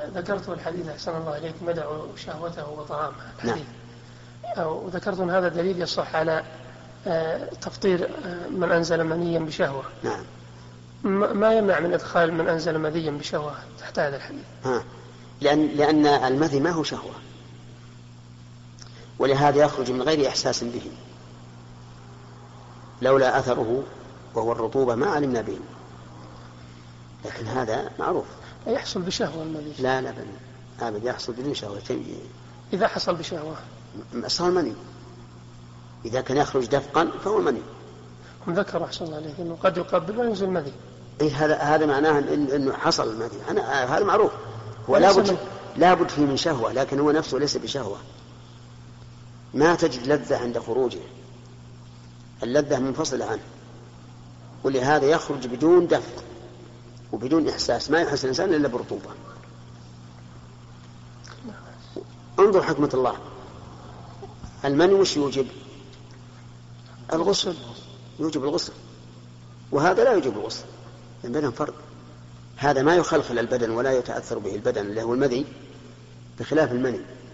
ذكرت الحديث أحسن الله إليك مدعوا شهوته وطعامه الحديث. نعم. وذكرت أن هذا دليل يصح على تفطير من أنزل منيا بشهوة. نعم. ما يمنع من إدخال من أنزل مذيا بشهوة تحت هذا الحديث؟ لأن المذي ما هو شهوة، ولهذا يخرج من غير إحساس به، لولا أثره وهو الرطوبة ما علمنا به، لكن هذا معروف. يحصل بشهوة المذي؟ لا أبدا يحصل بدون شهوة. إذا حصل بشهوة صار مني، إذا كان يخرج دفقا فهو مني. هم ذكروا أحسن الله عليك أنه قد يقبل وينزل مذي. هذا معناه أنه حصل المذي، هذا معروف. هو لابد فيه من شهوة، لكن هو نفسه ليس بشهوة، ما تجد لذة عند خروجه، اللذة منفصلة عنه، ولهذا يخرج بدون دفق وبدون إحساس، ما يحس الإنسان إلا برطوبة. انظر حكمة الله، المني وش يوجب؟ الغسل، يوجب الغسل، وهذا لا يوجب الغسل، البدن فرق، هذا ما يخلخل البدن ولا يتأثر به البدن اللي هو المذي، بخلاف المني.